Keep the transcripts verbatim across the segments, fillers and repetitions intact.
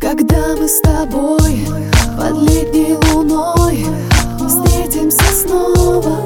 Когда мы с тобой под летней луной встретимся снова,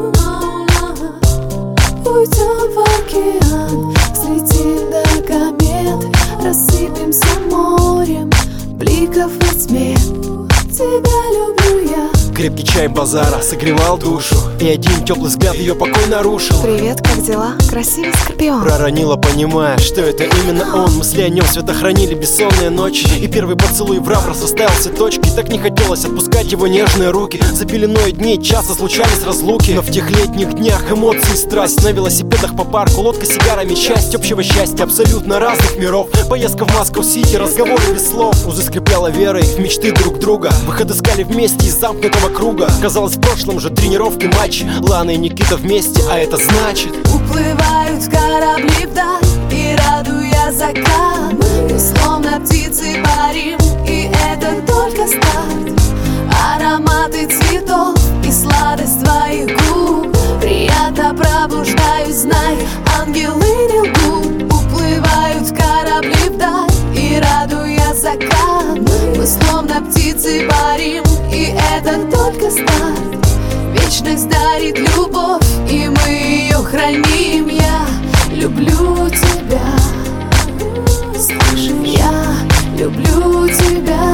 уйдем в океан, взлетим до комет, рассыпемся морем бликов во тьме. Тебя люблю я. Крепкий чай базара согревал душу, и один теплый взгляд ее покой нарушил. Привет, как дела? Красивый скорпион. Проронила, понимая, что это именно он. Мысли о нем света хранили бессонные ночи, и первый поцелуй в рабрах расставил все точки. Так не хотелось отпускать его нежные руки. За пеленой дней часто случались разлуки, но в тех летних днях эмоции и страсть. На велосипедах по парку, лодка с сигарами, часть общего счастья абсолютно разных миров. Поездка в Москву-Сити, разговоры без слов. Узы скрепляла верой в мечты друг друга. Выход искали вместе из замкнутого круга. Казалось, в прошлом же тренировки, матчи. Лана и Никита вместе, а это значит уплывают корабли вдаль, и радуя закат, мы словно птицы парим, и это только старт. Ароматы цветов и сладость твоих губ приятно пробуждаюсь, знай, ангелы не лгут. Уплывают корабли вдаль, и радуя закат, мы словно птицы парим, и это только старт. Вечность дарит любовь, и мы ее храним. Я люблю тебя, слышишь? Я люблю тебя.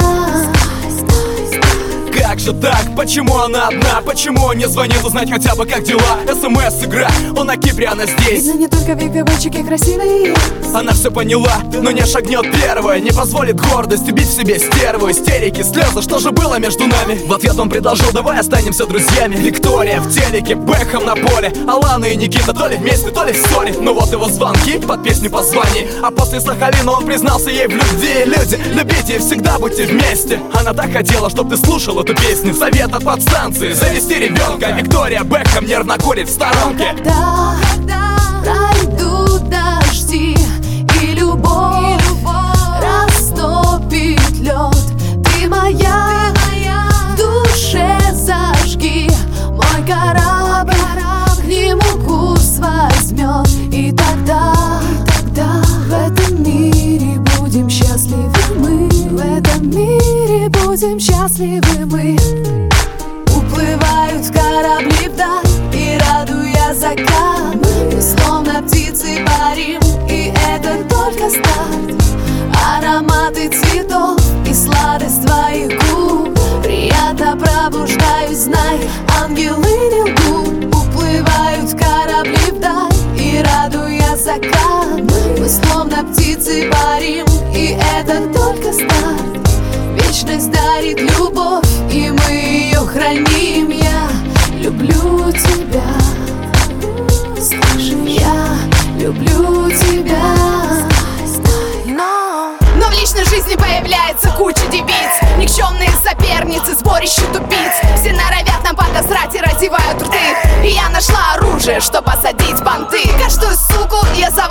Как же так? Почему она одна? Почему он не звонит узнать хотя бы как дела? СМС-игра, он на Кипре, она здесь. Видно, не только вековочки красивые. Она все поняла, но не шагнет первая. Не позволит гордость убить в себе стерву. Истерики, слезы, что же было между нами? В ответ он предложил, давай останемся друзьями. Виктория в телеке, Бэкхэм на поле, Алана и Никита то ли вместе, то ли в ссоре. Ну вот его звонки под песню позвони. А после Сахалина он признался ей в любви. Люди, любите и всегда будьте вместе. Она так хотела, чтоб ты слушал эту песню. Совет от подстанции, завести ребенка. Виктория Бэкхэм нервно курит в сторонке. Когда, когда пройдут дожди, и любовь, и любовь растопит лед, ты моя, ты моя, в душе зажги. Мой корабль, корабль к нему курс возьмет, и тогда, тогда в этом мире будем счастливы мы. В этом мире будем счастливы мы. Уплывают корабли вдаль, и радуя закат, мы словно птицы парим, и это только старт. Ароматы цветов и сладость твоих губ приятно пробуждаюсь, знай, ангелы не лгут. Уплывают корабли вдаль, и радуя закат, мы словно птицы парим, и это только старт. Вечность дарит любовь, и мы ее храним. Я люблю тебя, слышишь? Я люблю тебя. Но, но в личной жизни появляется куча девиц, никчемные соперницы, сборище тупиц. Все норовят нам подосрать и разевают рты, и я нашла оружие, что посадить понты. Каждую суку я за